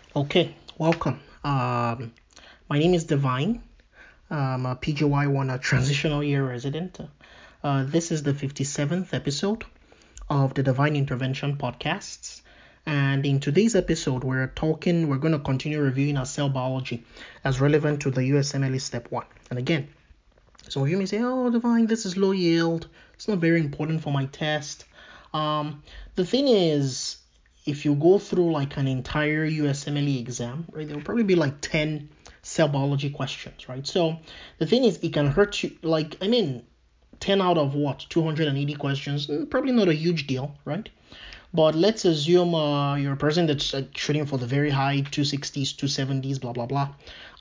Okay, welcome. My name is Divine. I'm a PGY1 transitional year resident. This is the 57th episode of the Divine Intervention podcasts. And in today's episode, we're going to continue reviewing our cell biology as relevant to the USMLE Step 1. And again, some of you may say, oh, Divine, this is low yield. It's not very important for my test. The thing is, if you go through like an entire USMLE exam, right, there will probably be like 10 cell biology questions, right? So the thing is, it can hurt you. 10 out of what? 280 questions? Probably not a huge deal, right? But let's assume you're a person that's shooting for the very high 260s, 270s, blah, blah, blah.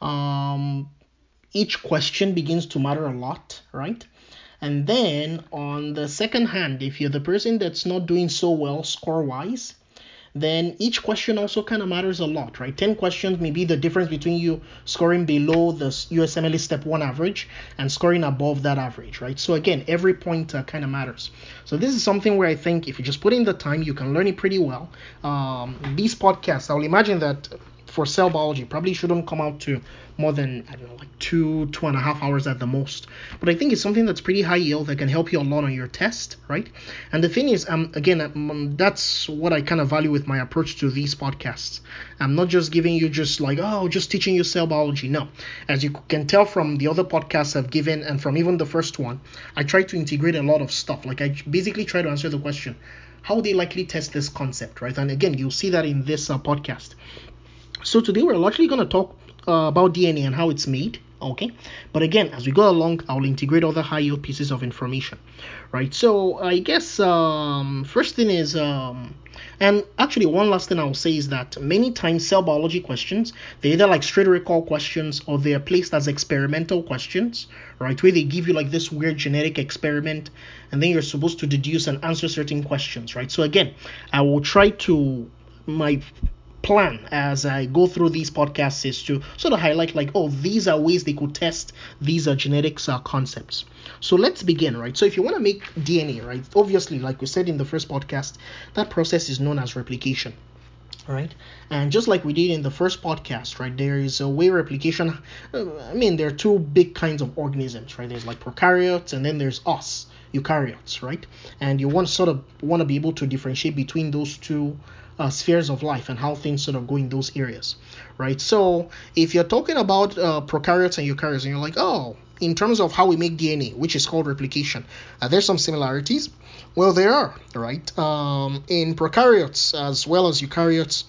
Each question begins to matter a lot, right? And then on the second hand, if you're the person that's not doing so well score wise, then each question also kind of matters a lot, right? 10 questions may be the difference between you scoring below the USMLE Step 1 average and scoring above that average, right? So again, every point kind of matters. So this is something where I think if you just put in the time, you can learn it pretty well. These podcasts, I will imagine that for cell biology probably shouldn't come out to more than, I don't know, like 2.5 hours at the most. But I think it's something that's pretty high yield that can help you a lot on your test, right? And the thing is, that's what I kind of value with my approach to these podcasts. I'm not just giving you just like, oh, just teaching you cell biology. No. As you can tell from the other podcasts I've given and from even the first one, I try to integrate a lot of stuff. Like I basically try to answer the question, how would they likely test this concept, right? And again, you'll see that in this podcast. So today we're largely going to talk about DNA and how it's made, okay? But again, as we go along, I'll integrate other high yield pieces of information, right? So I guess first thing is, and actually one last thing I'll say is that many times cell biology questions, they're either like straight recall questions or they're placed as experimental questions, right? Where they give you like this weird genetic experiment and then you're supposed to deduce and answer certain questions, right? So again, I will try to, my plan as I go through these podcasts is to sort of highlight like, oh, these are ways they could test these genetics concepts. So let's begin, right? So if you want to make DNA, right, obviously, like we said in the first podcast, that process is known as replication. Right, and just like we did in the first podcast, right, there is a way replication. There are two big kinds of organisms, right? There's like prokaryotes, and then there's us, eukaryotes, right? And you want to be able to differentiate between those two spheres of life and how things sort of go in those areas, right? So if you're talking about prokaryotes and eukaryotes, and you're like, oh, in terms of how we make DNA, which is called replication, there's some similarities. Well, there are, right? In prokaryotes as well as eukaryotes,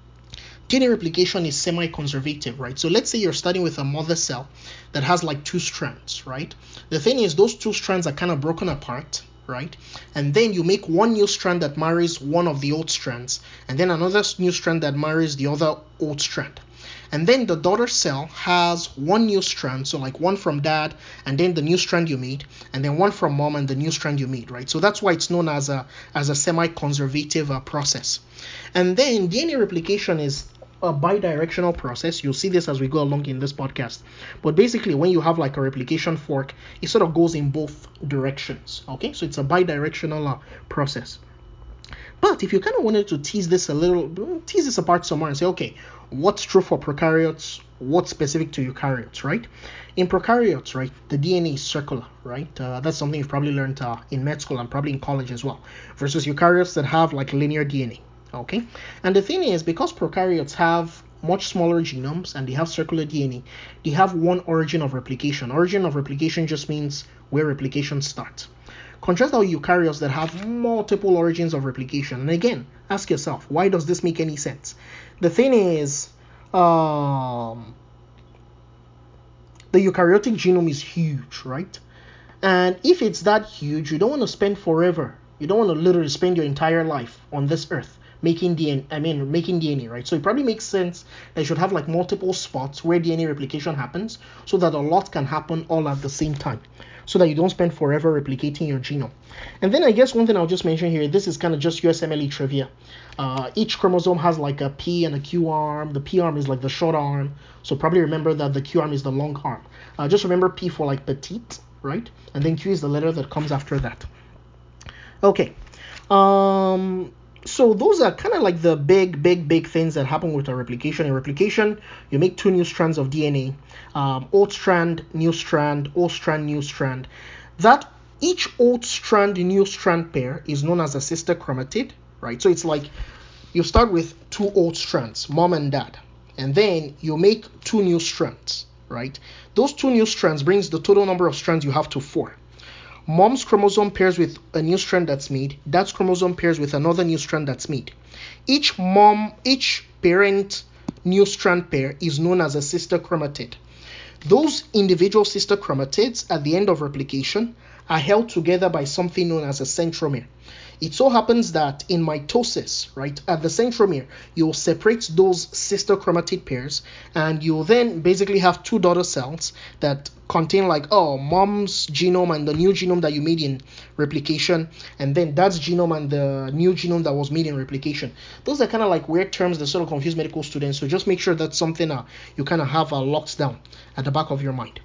DNA replication is semi-conservative, right? So let's say you're starting with a mother cell that has like two strands, right? The thing is, those two strands are kind of broken apart, right? And then you make one new strand that marries one of the old strands, and then another new strand that marries the other old strand. And then the daughter cell has one new strand, so like one from dad, and then the new strand you made, and then one from mom and the new strand you made, right? So that's why it's known as a semi-conservative process. And then DNA replication is a bidirectional process. You'll see this as we go along in this podcast. But basically, when you have like a replication fork, it sort of goes in both directions. Okay, so it's a bidirectional process. But if you kind of wanted to tease this apart some more and say, okay, what's true for prokaryotes, what's specific to eukaryotes, right? In prokaryotes, right, the DNA is circular, right? That's something you've probably learned in med school and probably in college as well, versus eukaryotes that have like linear DNA, okay? And the thing is, because prokaryotes have much smaller genomes and they have circular DNA, they have one origin of replication. Origin of replication just means where replication starts. Contrast our eukaryotes that have multiple origins of replication. And again, ask yourself, why does this make any sense? The thing is, the eukaryotic genome is huge, right? And if it's that huge, you don't want to spend forever. You don't want to literally spend your entire life on this earth making DNA, right? So it probably makes sense that you should have like multiple spots where DNA replication happens so that a lot can happen all at the same time, so that you don't spend forever replicating your genome. And then I guess one thing I'll just mention here, this is kind of just USMLE trivia. Each chromosome has like a P and a Q arm. The P arm is like the short arm, so probably remember that the Q arm is the long arm. Just remember P for like petite, right? And then Q is the letter that comes after that. Okay. So those are kind of like the big things that happen with a replication. In replication, you make two new strands of DNA, old strand, new strand, old strand, new strand. That each old strand, new strand pair is known as a sister chromatid, right? So it's like you start with two old strands, mom and dad, and then you make two new strands, right? Those two new strands brings the total number of strands you have to 4. Mom's chromosome pairs with a new strand that's made. Dad's chromosome pairs with another new strand that's made. Each parent new strand pair is known as a sister chromatid. Those individual sister chromatids at the end of replication are held together by something known as a centromere. It so happens that in mitosis, right, at the centromere, you'll separate those sister chromatid pairs, and you'll then basically have two daughter cells that contain like, mom's genome and the new genome that you made in replication, and then dad's genome and the new genome that was made in replication. Those are kind of like weird terms that sort of confuse medical students, so just make sure that's something you kind of have locked down at the back of your mind.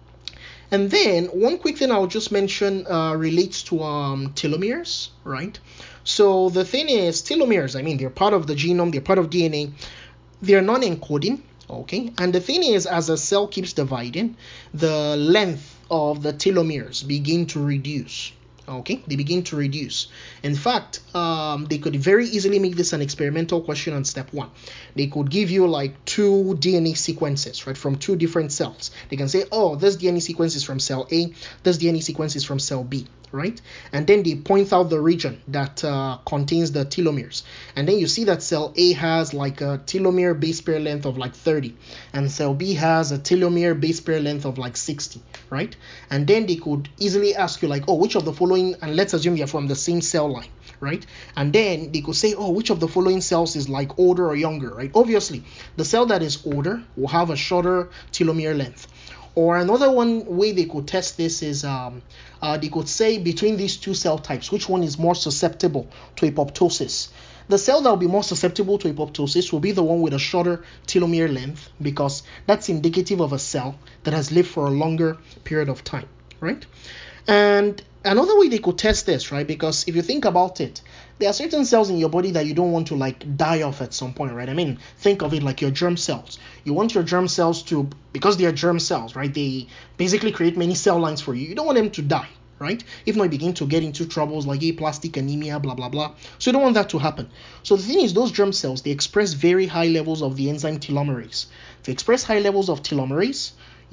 And then one quick thing I'll just mention relates to telomeres, right? So the thing is, telomeres, I mean, they're part of the genome, they're part of DNA, they're non-encoding, okay? And the thing is, as a cell keeps dividing, the length of the telomeres begin to reduce. Okay, they begin to reduce. In fact, they could very easily make this an experimental question on step 1. They could give you like 2 DNA sequences, right, from 2 different cells. They can say, this DNA sequence is from cell A, this DNA sequence is from cell B, right? And then they point out the region that contains the telomeres. And then you see that cell A has like a telomere base pair length of like 30, and cell B has a telomere base pair length of like 60, right? And then they could easily ask you like, which of the following, and let's assume you're from the same cell line, right? And then they could say, which of the following cells is like older or younger, right? Obviously, the cell that is older will have a shorter telomere length. Or another way they could test this is they could say between these two cell types, which one is more susceptible to apoptosis. The cell that will be more susceptible to apoptosis will be the one with a shorter telomere length, because that's indicative of a cell that has lived for a longer period of time, right? And another way they could test this, right, because if you think about it, there are certain cells in your body that you don't want to like die off at some point, right? I mean, think of it like your germ cells. You want your germ cells to, because they are germ cells, right, they basically create many cell lines for you. You don't want them to die, right? If not, you begin to get into troubles like aplastic anemia, blah, blah, blah. So you don't want that to happen. So the thing is, those germ cells, they express very high levels of the enzyme telomerase. If you express high levels of telomerase,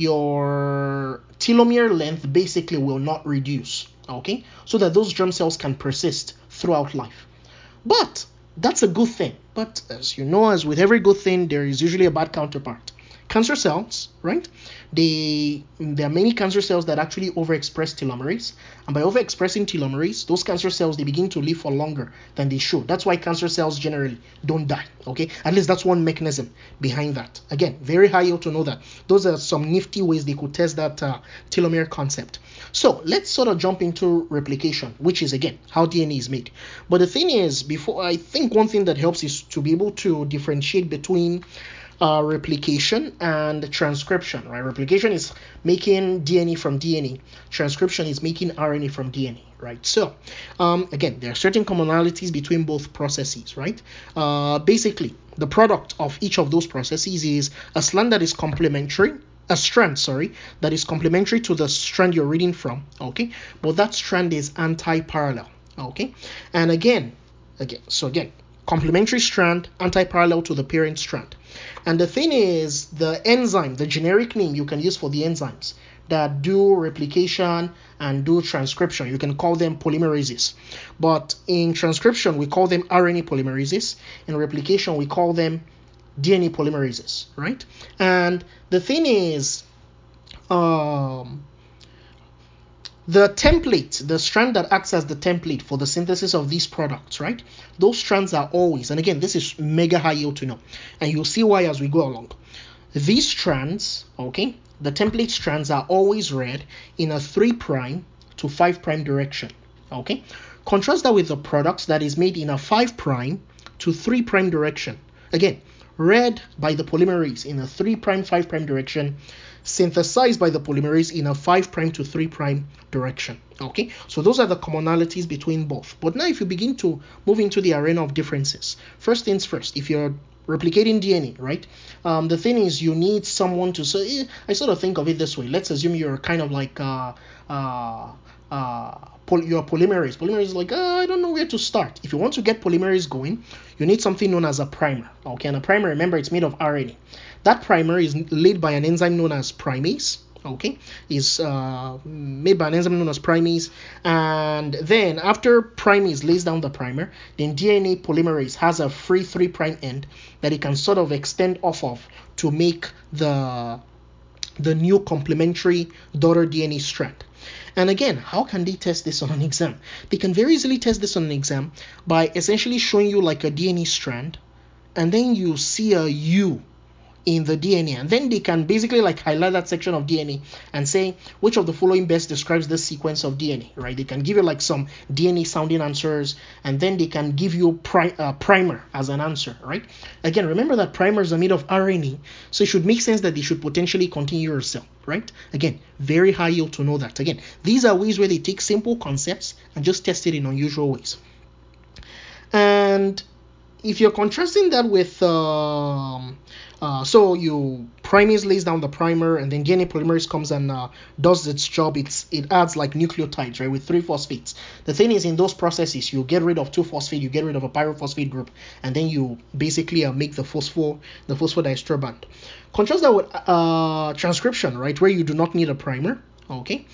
your telomere length basically will not reduce, okay? So that those germ cells can persist throughout life. But that's a good thing. But as you know, as with every good thing, there is usually a bad counterpart. Cancer cells, right? There are many cancer cells that actually overexpress telomerase, and by overexpressing telomerase, those cancer cells, they begin to live for longer than they should. That's why cancer cells generally don't die, okay? At least that's one mechanism behind that. Again, very high yield to know that. Those are some nifty ways they could test that telomere concept. So let's sort of jump into replication, which is again how DNA is made. But the thing is, I think one thing that helps is to be able to differentiate between replication and transcription, right? Replication is making DNA from DNA. Transcription is making RNA from DNA, right? So, again, there are certain commonalities between both processes, right? Basically, the product of each of those processes is a strand that is complementary that is complementary to the strand you're reading from, okay? But that strand is anti-parallel, okay? And again, complementary strand, anti-parallel to the parent strand. And the thing is, the enzyme, the generic name you can use for the enzymes that do replication and do transcription, you can call them polymerases. But in transcription, we call them RNA polymerases. In replication, we call them DNA polymerases, right? And the thing is, the template, the strand that acts as the template for the synthesis of these products, right? Those strands are always, and again, this is mega high yield to know, and you'll see why as we go along. These strands, okay, the template strands are always read in a 3' to 5' direction, okay? Contrast that with the products that is made in a 5' to 3' direction. Again, read by the polymerase in a 3', 5' direction, synthesized by the polymerase in a 5' to 3' direction. Okay, so those are the commonalities between both. But now if you begin to move into the arena of differences, first things first, if you're replicating DNA, right? The thing is, you need someone to say. I sort of think of it this way. Let's assume you're kind of like your polymerase. Polymerase is like, I don't know where to start. If you want to get polymerase going, you need something known as a primer. Okay, and a primer, remember, it's made of RNA. That primer is laid by an enzyme known as primase. Okay, is made by an enzyme known as primase, and then after primase lays down the primer, then DNA polymerase has a free 3' end that it can sort of extend off of to make the new complementary daughter DNA strand. And again, how can they test this on an exam? They can very easily test this on an exam by essentially showing you like a DNA strand, and then you see a U in the DNA, and then they can basically like highlight that section of DNA and say which of the following best describes this sequence of DNA, right? They can give you like some DNA sounding answers, and then they can give you primer as an answer, right? Again, remember that primers are made of RNA, so it should make sense that they should potentially continue your cell, right? Again, very high yield to know that. Again, these are ways where they take simple concepts and just test it in unusual ways. And if you're contrasting that with so you primase lays down the primer, and then DNA polymerase comes and does its job. It adds like nucleotides, right, with 3 phosphates. The thing is, in those processes, you get rid of 2 phosphate, you get rid of a pyrophosphate group, and then you basically make the phosphodiester band. Contrast that with transcription, right, where you do not need a primer. Okay.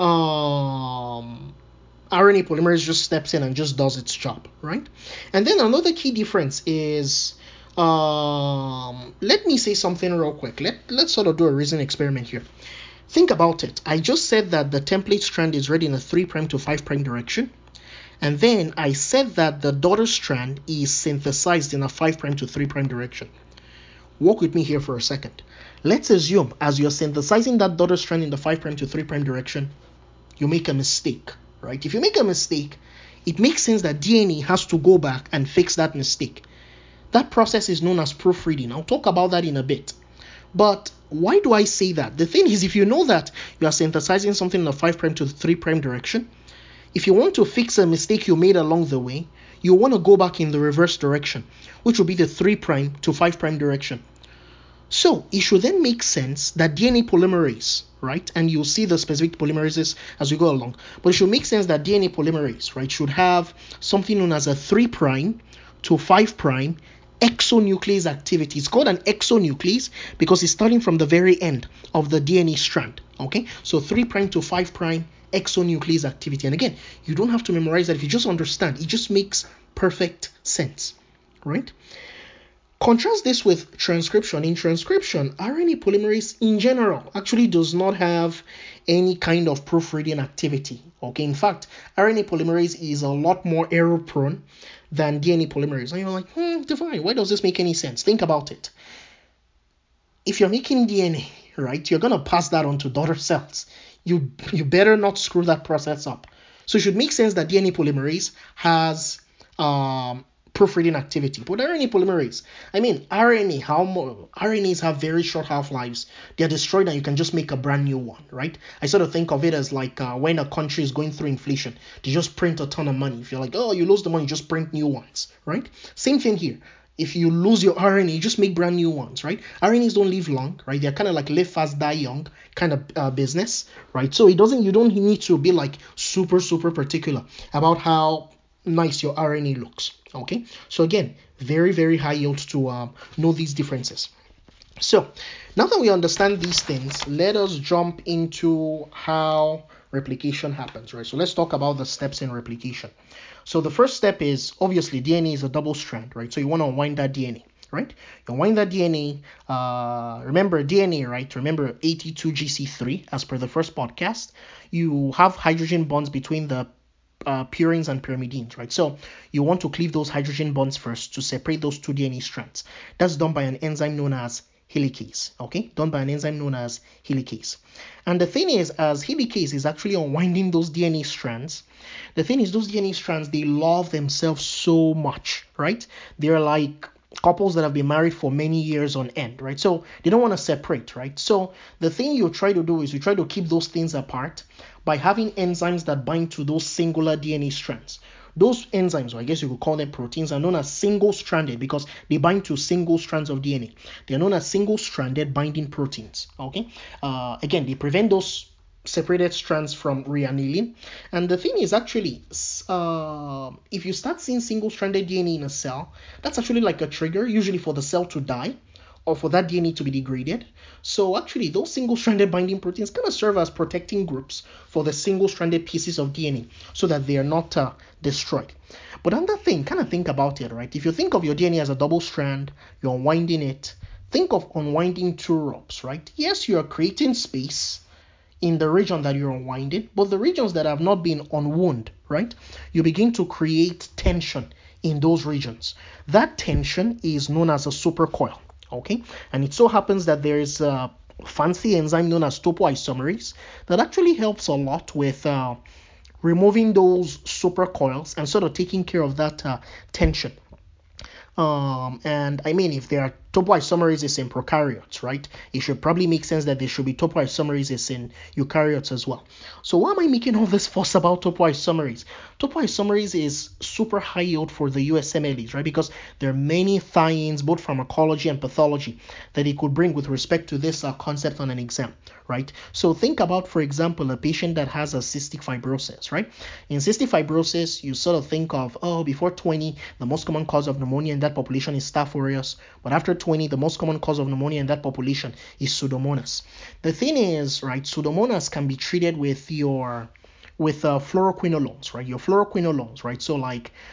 RNA polymerase just steps in and just does its job, right? And then another key difference is, let me say something real quick. Let's sort of do a reasoning experiment here. Think about it. I just said that the template strand is read in a 3' to 5' direction. And then I said that the daughter strand is synthesized in a 5' to 3' direction. Walk with me here for a second. Let's assume as you're synthesizing that daughter strand in the 5' to 3' direction, you make a mistake, right? If you make a mistake, it makes sense that DNA has to go back and fix that mistake. That process is known as proofreading. I'll talk about that in a bit. But why do I say that? The thing is, if you know that you are synthesizing something in the 5' to 3' direction, if you want to fix a mistake you made along the way, you want to go back in the reverse direction, which will be the 3' to 5' direction. So it should then make sense that DNA polymerase, right, and you'll see the specific polymerases as we go along, but it should make sense that DNA polymerase, right, should have something known as a 3' to 5' exonuclease activity. It's called an exonuclease because it's starting from the very end of the DNA strand. Okay, so 3' to 5' exonuclease activity. And again, you don't have to memorize that. If you just understand, it just makes perfect sense, right? Contrast this with transcription. In transcription, RNA polymerase in general actually does not have any kind of proofreading activity. Okay, in fact, RNA polymerase is a lot more error prone than DNA polymerase. And you're like, divine, why does this make any sense? Think about it. If you're making DNA, right, you're gonna pass that on to daughter cells. You better not screw that process up. So it should make sense that DNA polymerase has proofreading activity. But RNA polymerase, RNAs have very short half-lives. They're destroyed and you can just make a brand new one, right? I sort of think of it as like when a country is going through inflation, they just print a ton of money. If you're like, oh, you lose the money, just print new ones, right? Same thing here. If you lose your RNA, you just make brand new ones, right? RNAs don't live long, right? They're kind of like live fast, die young kind of business, right? So you don't need to be like super particular about how nice your RNA looks. Okay, so again, very, very high yield to know these differences. So now that we understand these things, let us jump into how replication happens, right? So let's talk about the steps in replication. So the first step is, obviously, DNA is a double strand, right? So you want to unwind that DNA, right? You unwind that DNA. Remember DNA, right? Remember AT2GC3, as per the first podcast. You have hydrogen bonds between the purines and pyrimidines, right? So you want to cleave those hydrogen bonds first to separate those 2 DNA strands. That's done by an enzyme known as helicase, okay? Done by an enzyme known as helicase. And the thing is, as helicase is actually unwinding those DNA strands, the thing is, those DNA strands, they love themselves so much, right? They're like couples that have been married for many years on end, right? So they don't want to separate, right? So the thing you try to do is you try to keep those things apart by having enzymes that bind to those singular DNA strands. Those enzymes, or I guess you could call them proteins, are known as single-stranded because they bind to single strands of DNA. They are known as single-stranded binding proteins. Okay. Again, they prevent those separated strands from reannealing. And the thing is actually, if you start seeing single-stranded DNA in a cell, that's actually like a trigger, usually for the cell to die or for that DNA to be degraded. So actually, those single-stranded binding proteins kind of serve as protecting groups for the single-stranded pieces of DNA so that they are not destroyed. But another thing, kind of think about it, right? If you think of your DNA as a double strand, you're unwinding it. Think of unwinding two ropes, right? Yes, you are creating space in the region that you're unwinding, but the regions that have not been unwound, right? You begin to create tension in those regions. That tension is known as a supercoil. Okay, and it so happens that there is a fancy enzyme known as topoisomerase that actually helps a lot with removing those supercoils and sort of taking care of that tension. And I mean, if there are topoisomerases in prokaryotes, right, it should probably make sense that there should be topoisomerases in eukaryotes as well. So why am I making all this fuss about topoisomerase? Topoisomerase is super high yield for the USMLEs, right, because there are many tie-ins, both pharmacology and pathology, that it could bring with respect to this concept on an exam, right? So think about, for example, a patient that has a cystic fibrosis, right? In cystic fibrosis, you sort of think of, oh, before 20, the most common cause of pneumonia in that population is Staph aureus, but after 20, the most common cause of pneumonia in that population is Pseudomonas. The thing is, right, Pseudomonas can be treated with fluoroquinolones, right? Your fluoroquinolones, right? So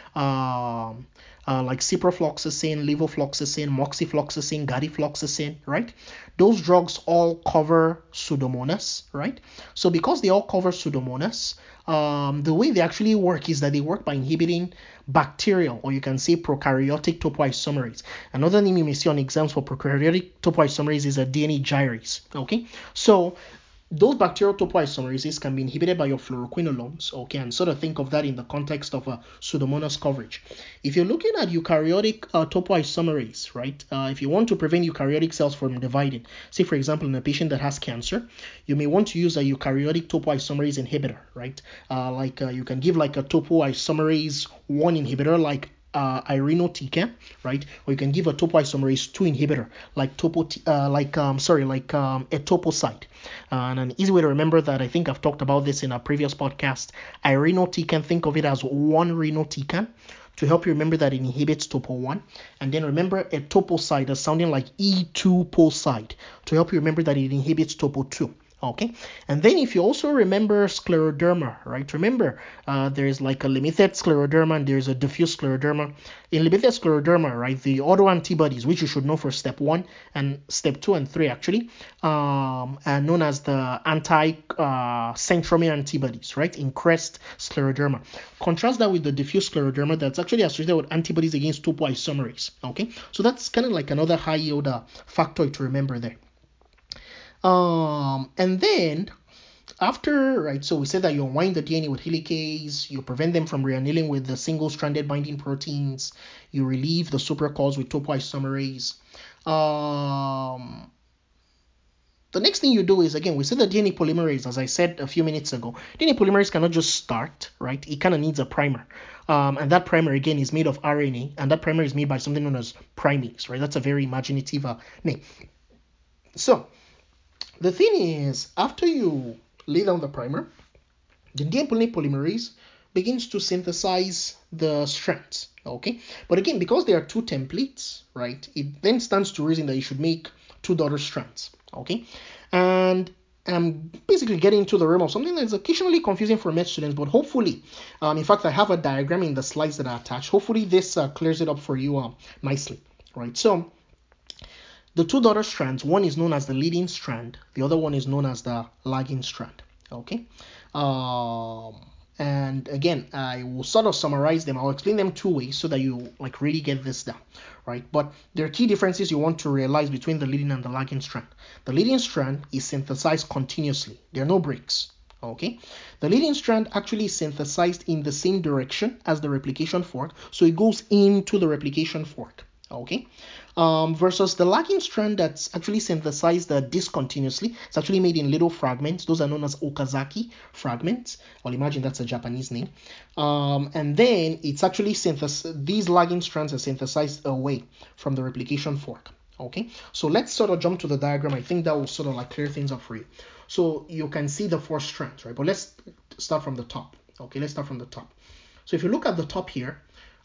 like ciprofloxacin, levofloxacin, moxifloxacin, gadifloxacin, right? Those drugs all cover Pseudomonas, right? So because they all cover Pseudomonas, the way they actually work is that they work by inhibiting bacterial, or you can say prokaryotic topoisomerase. Another name you may see on exams for prokaryotic topoisomerase is a DNA gyrase. Okay, so those bacterial topoisomerases can be inhibited by your fluoroquinolones, okay, and sort of think of that in the context of a Pseudomonas coverage. If you're looking at eukaryotic topoisomerase, right, if you want to prevent eukaryotic cells from dividing, say for example in a patient that has cancer, you may want to use a eukaryotic topoisomerase inhibitor, right? You can give like a topoisomerase 1 inhibitor like irinotecan, right? Or you can give a topoisomerase 2 inhibitor like etoposide. And an easy way to remember that, I think I've talked about this in a previous podcast, irinotecan, think of it as one rinotecan to help you remember that it inhibits topo1. And then remember etoposide as sounding like E2poside to help you remember that it inhibits topo2. Okay, and then if you also remember scleroderma, right? Remember, there's like a limited scleroderma and there's a diffuse scleroderma. In limited scleroderma, right, the autoantibodies, which you should know for step 1 and step 2 and 3 actually, are known as the anti-centromere antibodies, right, in CREST scleroderma. Contrast that with the diffuse scleroderma that's actually associated with antibodies against topoisomerase. Okay, so that's kind of like another high yield factor to remember there. And then after, right, so we said that you unwind the DNA with helicase, you prevent them from reannealing with the single-stranded binding proteins, you relieve the supercoils with topoisomerase. The next thing you do is, again, we said that DNA polymerase, as I said a few minutes ago, DNA polymerase cannot just start, right? It kind of needs a primer. And that primer, again, is made of RNA, and that primer is made by something known as primase, right? That's a very imaginative name. So, the thing is, after you lay down the primer, the DNA polymerase begins to synthesize the strands, okay? But again, because there are two templates, right, it then stands to reason that you should make two daughter strands, okay? And I'm basically getting into the realm of something that's occasionally confusing for med students, but hopefully, in fact, I have a diagram in the slides that are attached. Hopefully, this clears it up for you nicely, right? So, the two daughter strands, one is known as the leading strand, the other one is known as the lagging strand, okay? And again, I will sort of summarize them. I'll explain them two ways so that you like really get this down, right? But there are key differences you want to realize between the leading and the lagging strand. The leading strand is synthesized continuously. There are no breaks, okay? The leading strand actually is synthesized in the same direction as the replication fork, so it goes into the replication fork. Okay, versus the lagging strand that's actually synthesized discontinuously. It's actually made in little fragments. Those are known as Okazaki fragments. I'll imagine that's a Japanese name. And then it's actually these lagging strands are synthesized away from the replication fork. Okay, so let's sort of jump to the diagram. I think that will sort of like clear things up for you. So you can see the 4 strands, right? But let's start from the top. Okay, let's start from the top. So if you look at the top here,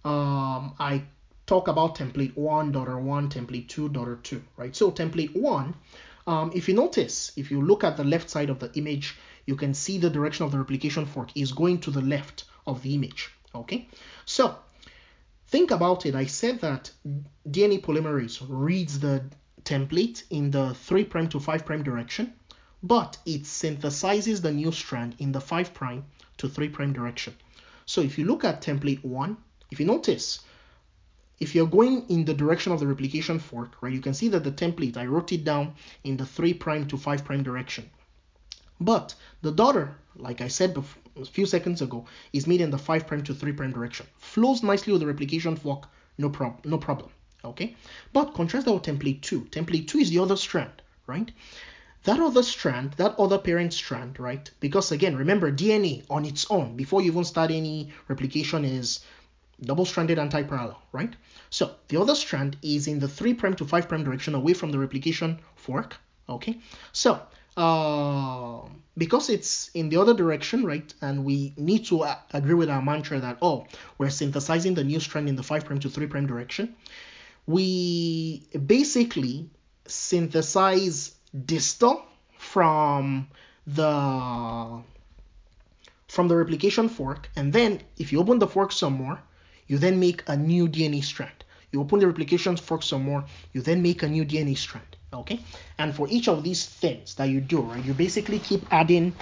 I talk about template 1, daughter 1, template 2, daughter 2, right? So template 1, if you notice, if you look at the left side of the image, you can see the direction of the replication fork is going to the left of the image, okay? So think about it. I said that DNA polymerase reads the template in the 3' to 5' direction, but it synthesizes the new strand in the 5' to 3' direction. So if you look at template 1, if you notice, if you're going in the direction of the replication fork, right, you can see that the template, I wrote it down in the 3' to 5' direction. But the daughter, like I said a few seconds ago, is made in the 5' to 3' direction. Flows nicely with the replication fork, no problem. Okay? But contrast that with template 2. Template 2 is the other strand, right? That other strand, that other parent strand, right? Because again, remember, DNA on its own, before you even start any replication, is double-stranded anti-parallel, right? So the other strand is in the 3' to 5' direction away from the replication fork, okay? So because it's in the other direction, right, and we need to agree with our mantra that, oh, we're synthesizing the new strand in the 5' to 3' direction, we basically synthesize distal from the replication fork, and then if you open the fork some more, you then make a new DNA strand. You open the replication fork some more, you then make a new DNA strand. Okay, and for each of these things that you do, right, you basically keep adding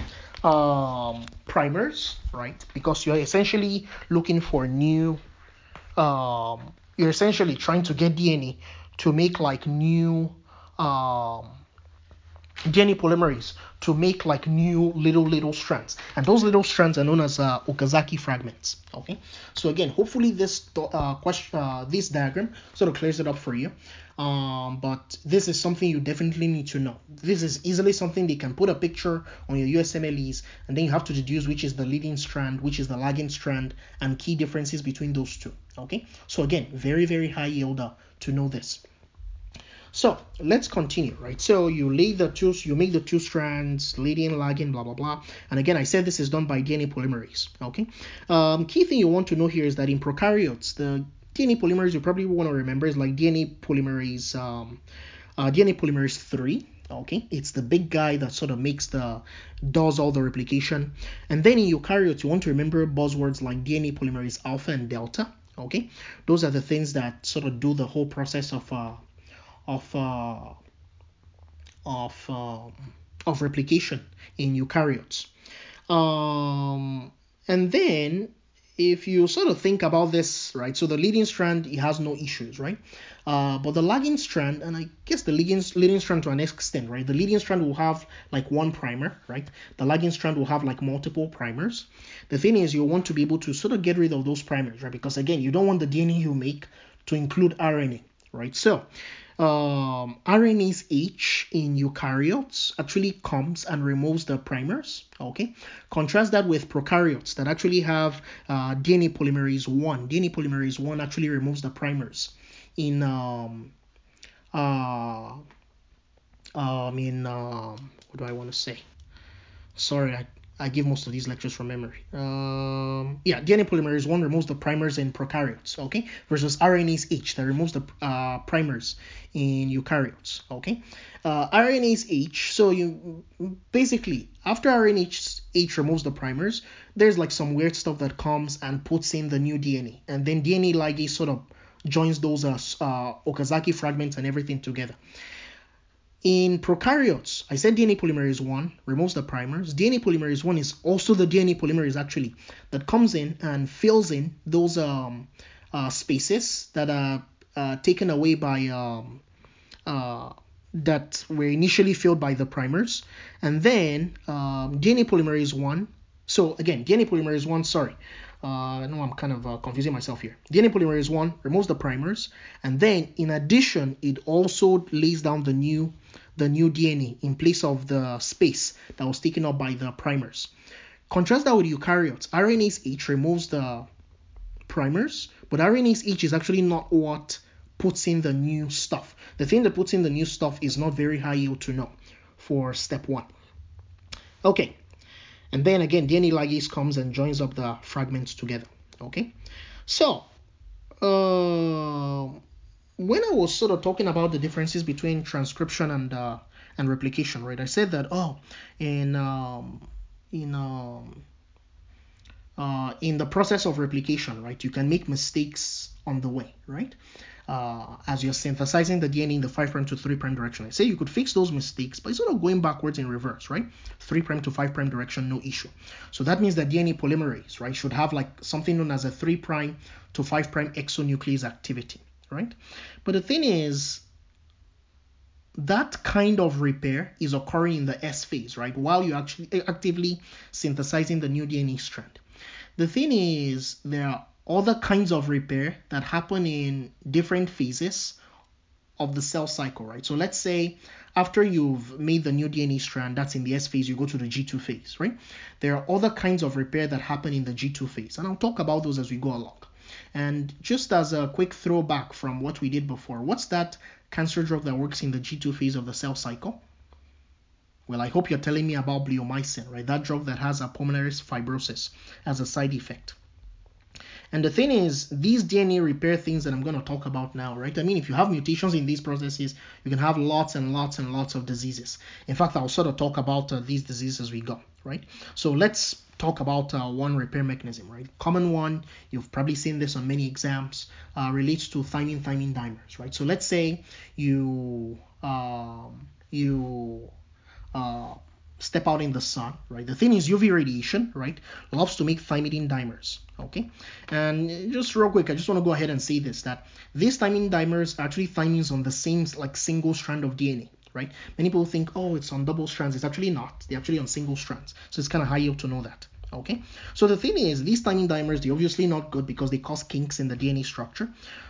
primers, right, because you're essentially looking for new you're essentially trying to get DNA to make like new DNA polymerase to make like new little strands, and those little strands are known as Okazaki fragments. Okay, so again, hopefully this this diagram sort of clears it up for you. But this is something you definitely need to know. This is easily something they can put a picture on your USMLEs, and then you have to deduce which is the leading strand, which is the lagging strand, and key differences between those two. Okay, so again, very high yield to know this. So let's continue, right? So you make the two strands, leading, lagging, blah blah blah. And again, I said this is done by DNA polymerase. Okay. Key thing you want to know here is that in prokaryotes, the DNA polymerase you probably want to remember is like DNA polymerase 3. Okay, it's the big guy that sort of does all the replication. And then in eukaryotes, you want to remember buzzwords like DNA polymerase alpha and delta. Okay, those are the things that sort of do the whole process of replication in eukaryotes. And then if you sort of think about this, right, so the leading strand, it has no issues, right? But the lagging strand, and I guess the leading strand to an extent, right? The leading strand will have like one primer, right? The lagging strand will have like multiple primers. The thing is, you want to be able to sort of get rid of those primers, right? Because again, you don't want the DNA you make to include RNA, right? So RNase H in eukaryotes actually comes and removes the primers. Okay, contrast that with prokaryotes that actually have DNA polymerase 1. DNA polymerase 1 actually removes the primers in what do I want to say? Sorry, I give most of these lectures from memory. DNA polymerase 1 removes the primers in prokaryotes, okay, versus RNase H that removes the primers in eukaryotes, okay. RNase H, so you basically, after RNase H removes the primers, there's like some weird stuff that comes and puts in the new DNA, and then DNA ligase sort of joins those Okazaki fragments and everything together. In prokaryotes, I said DNA polymerase 1 removes the primers. DNA polymerase 1 is also the DNA polymerase actually that comes in and fills in those spaces that are taken away by that were initially filled by the primers. And then DNA polymerase 1. So again, DNA polymerase 1, sorry. No, I'm kind of confusing myself here. DNA polymerase 1 removes the primers, and then in addition, it also lays down the new DNA in place of the space that was taken up by the primers. Contrast that with eukaryotes. RNase H removes the primers, but RNase H is actually not what puts in the new stuff. The thing that puts in the new stuff is not very high yield to know for step 1. Okay, and then again, DNA ligase comes and joins up the fragments together. Okay, so when I was sort of talking about the differences between transcription and replication, right? I said that in the process of replication, right, you can make mistakes on the way, right? As you're synthesizing the DNA in the 5' to 3' direction. I say you could fix those mistakes by sort of going backwards in reverse, right? 3' to 5' direction, no issue. So that means that DNA polymerase, right, should have like something known as a 3' to 5' exonuclease activity, right? But the thing is, that kind of repair is occurring in the S phase, right, while you're actually actively synthesizing the new DNA strand. The thing is, there are other kinds of repair that happen in different phases of the cell cycle, right? So let's say after you've made the new DNA strand, that's in the S phase, you go to the G2 phase, right? There are other kinds of repair that happen in the G2 phase, and I'll talk about those as we go along. And just as a quick throwback from what we did before, what's that cancer drug that works in the G2 phase of the cell cycle? Well, I hope you're telling me about bleomycin, right? That drug that has a pulmonary fibrosis as a side effect. And the thing is, these DNA repair things that I'm going to talk about now, right? I mean, if you have mutations in these processes, you can have lots and lots and lots of diseases. In fact, I'll sort of talk about these diseases as we go, right? So let's talk about one repair mechanism, right? Common one, you've probably seen this on many exams, relates to thymine dimers, right? So let's say you step out in the sun, right? The thing is, UV radiation, right, loves to make thymidine dimers, okay? And just real quick, I just want to go ahead and say this, that these thymine dimers are actually thymines on the same like single strand of DNA, right? Many people think, oh, it's on double strands. It's actually not. They're actually on single strands. So it's kind of high yield to know that, okay? So the thing is, these thymine dimers, they're obviously not good because they cause kinks in the DNA structure.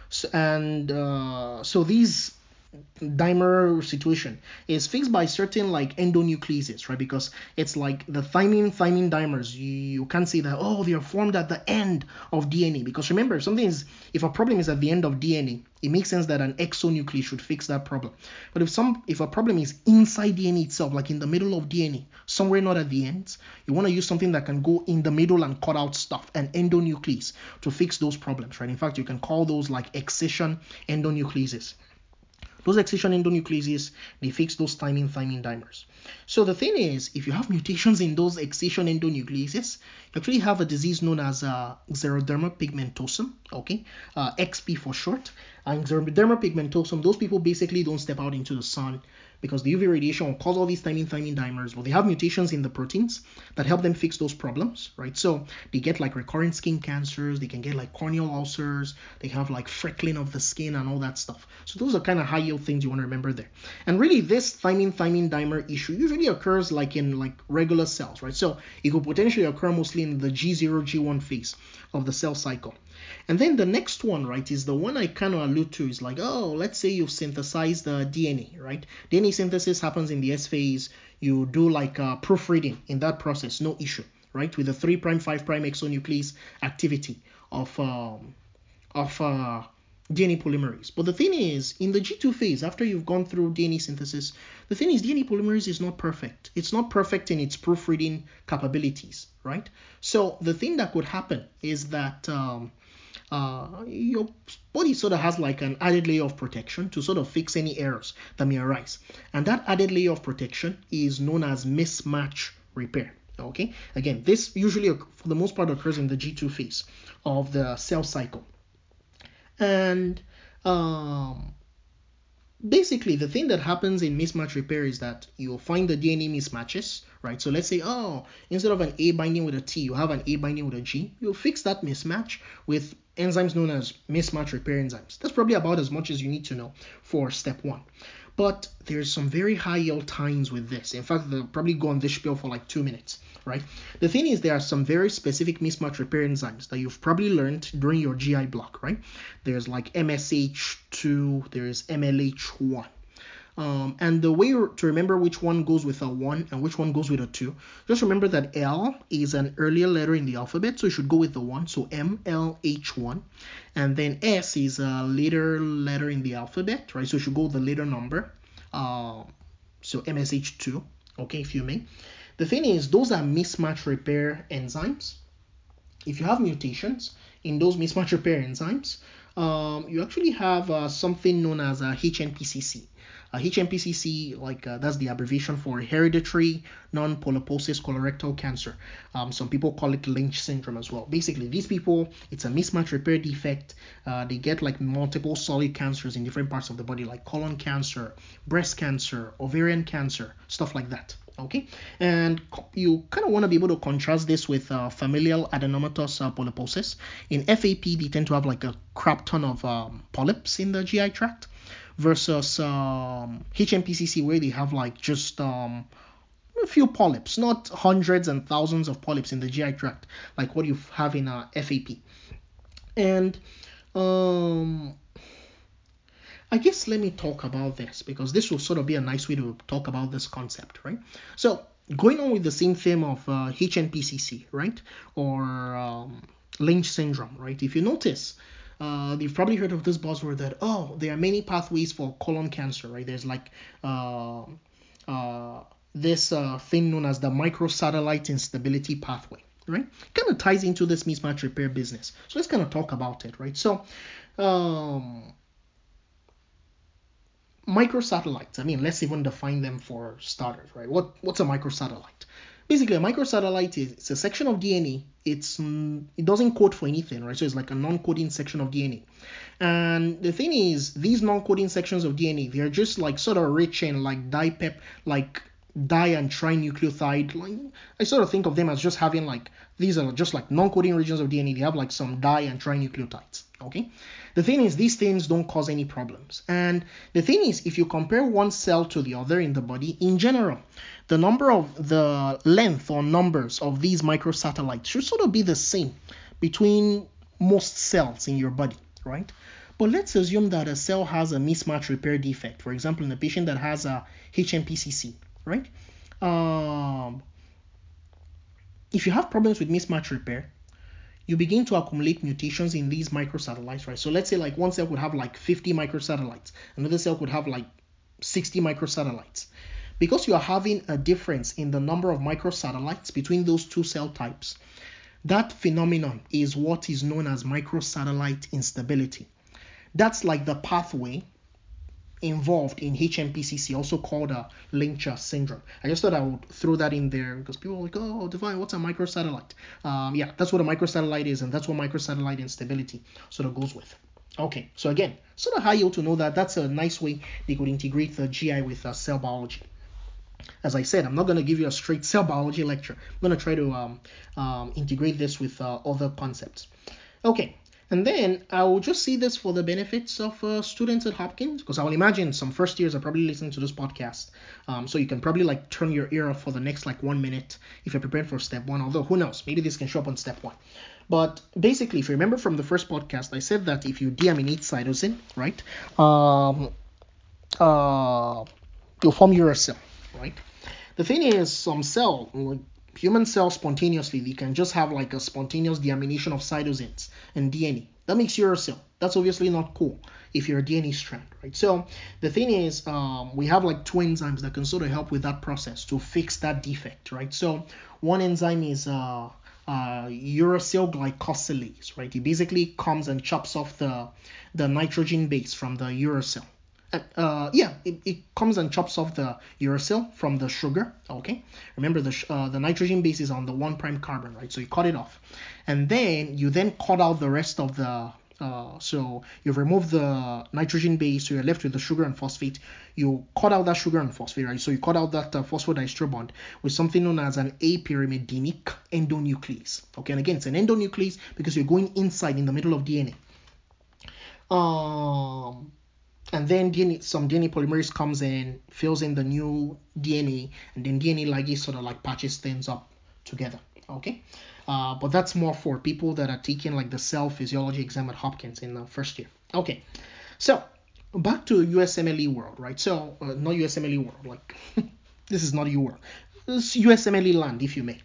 So these dimer situation is fixed by certain like endonucleases, right? Because it's like the thymine dimers, you can't say that, oh, they are formed at the end of DNA, because remember, if a problem is at the end of DNA, it makes sense that an exonuclease should fix that problem. But if a problem is inside DNA itself, like in the middle of DNA, somewhere not at the ends, you want to use something that can go in the middle and cut out stuff, an endonuclease, to fix those problems, right? In fact, you can call those like excision endonucleases. Those excision endonucleases, they fix those thymine dimers. So the thing is, if you have mutations in those excision endonucleases, you actually have a disease known as xeroderma pigmentosum, okay, XP for short. And xeroderma pigmentosum, those people basically don't step out into the sun because the UV radiation will cause all these thymine dimers. Well, they have mutations in the proteins that help them fix those problems, right? So they get like recurrent skin cancers, they can get like corneal ulcers, they have like freckling of the skin and all that stuff. So those are kind of high yield things you want to remember there. And really, this thymine dimer issue usually occurs like in like regular cells, right? So it could potentially occur mostly in the G0, G1 phase of the cell cycle. And then the next one, right, is the one I kind of allude to, is like, oh, let's say you've synthesized the DNA, right? DNA synthesis happens in the S phase. You do like proofreading in that process, no issue, right? With the 3', 5' exonuclease activity of DNA polymerase. But the thing is, in the G2 phase, after you've gone through DNA synthesis, the thing is, DNA polymerase is not perfect. It's not perfect in its proofreading capabilities, right? So the thing that could happen is that your body sort of has like an added layer of protection to sort of fix any errors that may arise. And that added layer of protection is known as mismatch repair. Okay, again, this usually for the most part occurs in the G2 phase of the cell cycle. And basically, the thing that happens in mismatch repair is that you'll find the DNA mismatches, right? So let's say, oh, instead of an A binding with a T, you have an A binding with a G. You'll fix that mismatch with enzymes known as mismatch repair enzymes. That's probably about as much as you need to know for step 1. But there's some very high yield times with this. In fact, they'll probably go on this spiel for like 2 minutes, right? The thing is, there are some very specific mismatch repair enzymes that you've probably learned during your GI block, right? There's like MSH2, there's MLH1. And the way to remember which one goes with a 1 and which one goes with a 2, just remember that L is an earlier letter in the alphabet, so you should go with the 1, so MLH1. And then S is a later letter in the alphabet, right? So you should go with the later number, so MSH2, okay, if you may. The thing is, those are mismatch repair enzymes. If you have mutations in those mismatch repair enzymes, you actually have something known as a HNPCC. HNPCC, that's the abbreviation for hereditary non-polyposis colorectal cancer. Some people call it Lynch syndrome as well. Basically, these people, it's a mismatch repair defect. They get like multiple solid cancers in different parts of the body, like colon cancer, breast cancer, ovarian cancer, stuff like that. Okay, and you kind of want to be able to contrast this with familial adenomatous polyposis. In FAP, they tend to have like a crap ton of polyps in the GI tract, versus HNPCC, where they have like just a few polyps, not hundreds and thousands of polyps in the GI tract, like what you have in FAP. And I guess let me talk about this, because this will sort of be a nice way to talk about this concept, right? So going on with the same theme of HNPCC, right, or Lynch syndrome, right? If you notice, you've probably heard of this buzzword that, there are many pathways for colon cancer, right? There's like this thing known as the microsatellite instability pathway, right? Kind of ties into this mismatch repair business. So let's kind of talk about it, right? So microsatellites, let's even define them for starters, right? What's a microsatellite? Basically, a microsatellite is a section of DNA. It doesn't code for anything, right? So it's like a non-coding section of DNA. And the thing is, these non-coding sections of DNA, they're just like sort of rich in like di and trinucleotide. Like, I sort of think of them as just having like, these are just like non-coding regions of DNA. They have like some di and trinucleotides. Okay. The thing is, these things don't cause any problems. And the thing is, if you compare one cell to the other in the body, in general, the length or numbers of these microsatellites should sort of be the same between most cells in your body, right? But let's assume that a cell has a mismatch repair defect. For example, in a patient that has a HNPCC, right? If you have problems with mismatch repair, you begin to accumulate mutations in these microsatellites, right? So let's say like one cell could have like 50 microsatellites, another cell could have like 60 microsatellites. Because you are having a difference in the number of microsatellites between those two cell types, that phenomenon is what is known as microsatellite instability. That's like the pathway involved in HNPCC, also called a Lynch syndrome. I just thought I would throw that in there because people are like, oh, Divine, what's a microsatellite? Yeah, that's what a microsatellite is, and that's what microsatellite instability sort of goes with. Okay, so again, sort of high yield to know that that's a nice way they could integrate the GI with cell biology. As I said, I'm not going to give you a straight cell biology lecture. I'm going to try to integrate this with other concepts. Okay, and then I will just see this for the benefits of students at Hopkins, because I will imagine some first years are probably listening to this podcast. So you can probably like turn your ear off for the next like 1 minute if you're preparing for step 1, although who knows, maybe this can show up on step 1. But basically, if you remember from the first podcast, I said that if you deaminate cytosine, right, you'll form uracil, right? The thing is, some cell, like human cells spontaneously, they can just have like a spontaneous deamination of cytosines and DNA. That makes uracil. That's obviously not cool if you're a DNA strand, right? So the thing is, we have like two enzymes that can sort of help with that process to fix that defect, right? So one enzyme is uracil glycosylase, right? It basically comes and chops off the nitrogen base from the uracil. It comes and chops off the uracil from the sugar. Okay, remember the nitrogen base is on the 1' carbon, right? So you cut it off, and then you cut out the rest of the. So you've removed the nitrogen base, so you're left with the sugar and phosphate. You cut out that sugar and phosphate, right? So you cut out that phosphodiester bond with something known as an apyrimidinic endonuclease. Okay, and again, it's an endonuclease because you're going inside in the middle of DNA. and then some DNA polymerase comes in, fills in the new DNA, and then DNA ligase sort of like patches things up together. Okay, but that's more for people that are taking like the cell physiology exam at Hopkins in the first year. Okay, so back to USMLE world, right? So not USMLE world, like this is not U world. This USMLE land, if you may.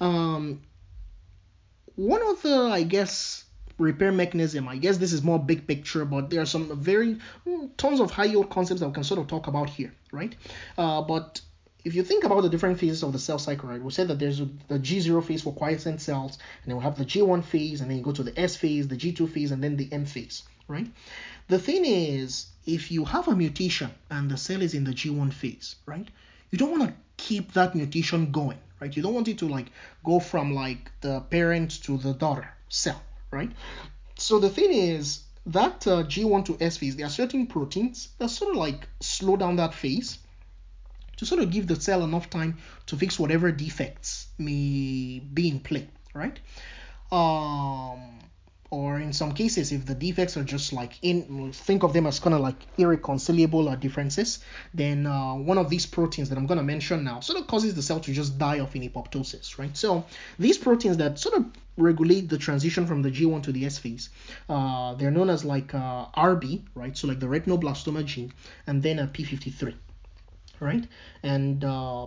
One of the, I guess, repair mechanism, I guess this is more big picture, but there are some very tons of high yield concepts that we can sort of talk about here, right? But if you think about the different phases of the cell cycle, right, we said that there's the G0 phase for quiescent cells, and then we have the G1 phase, and then you go to the S phase, the G2 phase, and then the M phase, right? The thing is, if you have a mutation and the cell is in the G1 phase, right, you don't want to keep that mutation going, right? You don't want it to like go from like the parent to the daughter cell, right? So the thing is that G1 to S phase, there are certain proteins that sort of like slow down that phase to sort of give the cell enough time to fix whatever defects may be in play, right? Or in some cases, if the defects are just like think of them as kind of like irreconcilable differences, then one of these proteins that I'm going to mention now sort of causes the cell to just die off in apoptosis, right? So these proteins that sort of regulate the transition from the G1 to the S phase, they're known as like RB, right? So like the retinoblastoma gene, and then a P53, right? And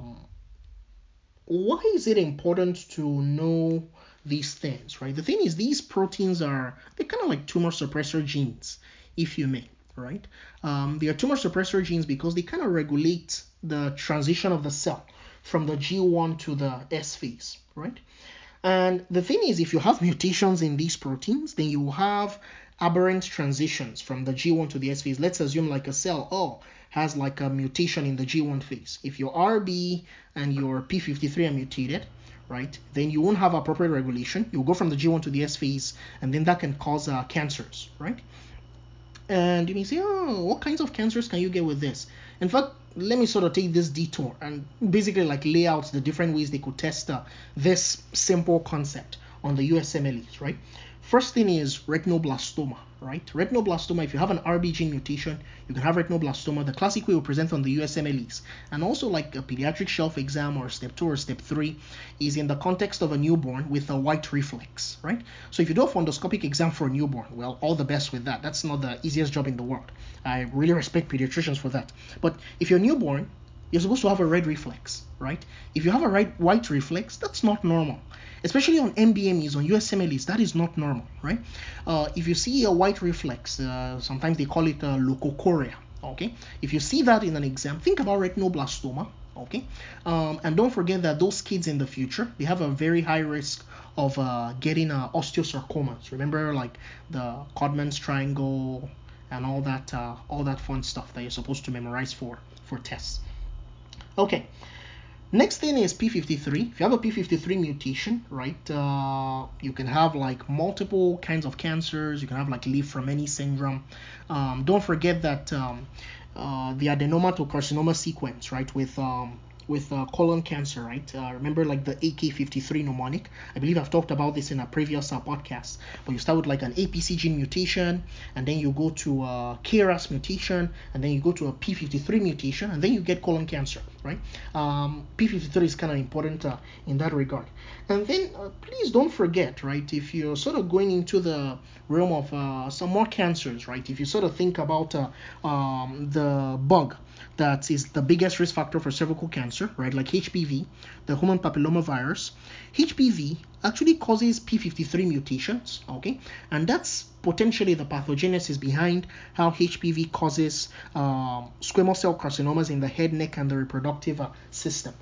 why is it important to know these things, right? The thing is, these proteins they're kind of like tumor suppressor genes, if you may, right? They are tumor suppressor genes because they kind of regulate the transition of the cell from the G1 to the S phase, right? And the thing is, if you have mutations in these proteins, then you have aberrant transitions from the G1 to the S phase. Let's assume like a cell has like a mutation in the G1 phase. If your RB and your P53 are mutated, right, then you won't have appropriate regulation. You'll go from the G1 to the S phase, and then that can cause cancers, right? And you may say, what kinds of cancers can you get with this? In fact, let me sort of take this detour and basically like lay out the different ways they could test this simple concept on the USMLEs, right? First thing is retinoblastoma, right? Retinoblastoma, if you have an RB gene mutation, you can have retinoblastoma. The classic way we present on the USMLEs, and also like a pediatric shelf exam or step 2 or step 3, is in the context of a newborn with a white reflex, right? So if you do a fundoscopic exam for a newborn, well, all the best with that. That's not the easiest job in the world. I really respect pediatricians for that. But if you're newborn, you're supposed to have a red reflex, right? If you have a white reflex, that's not normal. Especially on MBMEs, on USMLEs, that is not normal, right? If you see a white reflex, sometimes they call it leukocoria, okay? If you see that in an exam, think about retinoblastoma, okay? And don't forget that those kids in the future, they have a very high risk of getting osteosarcomas. Remember, like the Codman's triangle and all that fun stuff that you're supposed to memorize for tests. Okay. Next thing is P53. If you have a P53 mutation, right, you can have like multiple kinds of cancers. You can have like Li-Fraumeni syndrome. Don't forget that the adenoma to carcinoma sequence, right, with colon cancer, right? Remember like the AK53 mnemonic? I believe I've talked about this in a previous podcast. But you start with like an APC gene mutation, and then you go to a KRAS mutation, and then you go to a P53 mutation, and then you get colon cancer, right? P53 is kind of important in that regard. And then please don't forget, right, if you're sort of going into the realm of some more cancers, right? If you sort of think about the bug that is the biggest risk factor for cervical cancer, right, like HPV, the human papillomavirus. HPV actually causes P53 mutations, okay, and that's potentially the pathogenesis behind how HPV causes squamous cell carcinomas in the head, neck, and the reproductive system.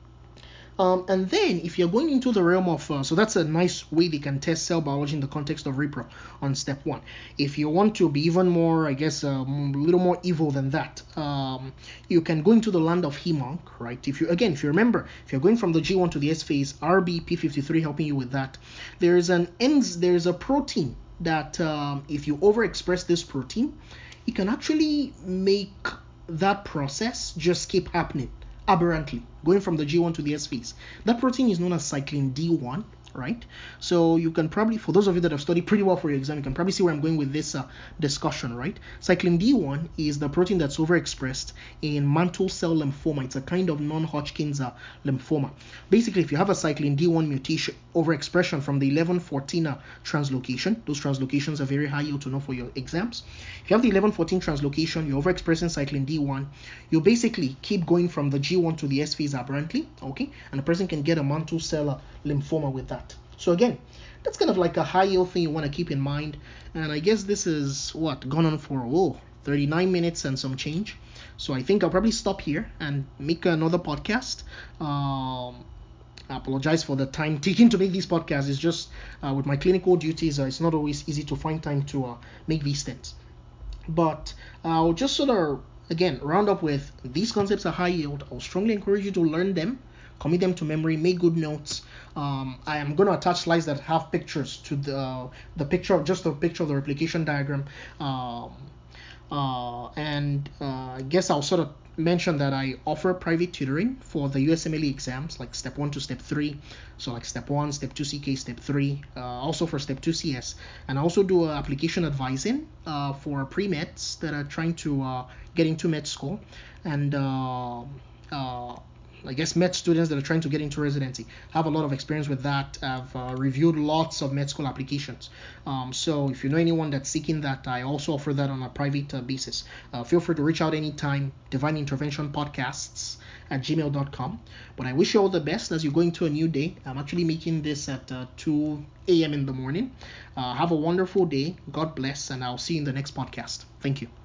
And then if you're going into the realm of, so that's a nice way they can test cell biology in the context of repro on step 1. If you want to be even more, I guess, a little more evil than that, you can go into the land of hemonc, right? If you remember, if you're going from the G1 to the S phase, RBP53 helping you with that, there's a protein that if you overexpress this protein, it can actually make that process just keep happening aberrantly, going from the G1 to the S phase. That protein is known as cyclin D1, right? So you can probably, for those of you that have studied pretty well for your exam, you can probably see where I'm going with this discussion, right? Cyclin D1 is the protein that's overexpressed in mantle cell lymphoma. It's a kind of non-Hodgkin's lymphoma. Basically, if you have a cyclin D1 mutation overexpression from the 1114 translocation, those translocations are very high yield to know for your exams. If you have the 1114 translocation, you're overexpressing cyclin D1, you basically keep going from the G1 to the S phase aberrantly, okay? And the person can get a mantle cell lymphoma with that. So again, that's kind of like a high yield thing you want to keep in mind. And I guess this is gone on for 39 minutes and some change. So I think I'll probably stop here and make another podcast. I apologize for the time taken to make these podcasts. It's just with my clinical duties, it's not always easy to find time to make these things. But I'll just sort of, again, round up with these concepts are high yield. I'll strongly encourage you to learn them, commit them to memory, make good notes. I am going to attach slides that have pictures to the picture of the replication diagram. I guess I'll sort of mention that I offer private tutoring for the USMLE exams, like step 1 to step 3. So like step 1, step 2 CK, step 3, also for step 2 CS. And I also do application advising for pre-meds that are trying to get into med school. And I guess med students that are trying to get into residency. Have a lot of experience with that. I've reviewed lots of med school applications. So if you know anyone that's seeking that, I also offer that on a private basis. Feel free to reach out anytime. Divine Intervention Podcasts at gmail.com. But I wish you all the best as you go into a new day. I'm actually making this at 2 a.m. in the morning. Have a wonderful day. God bless, and I'll see you in the next podcast. Thank you.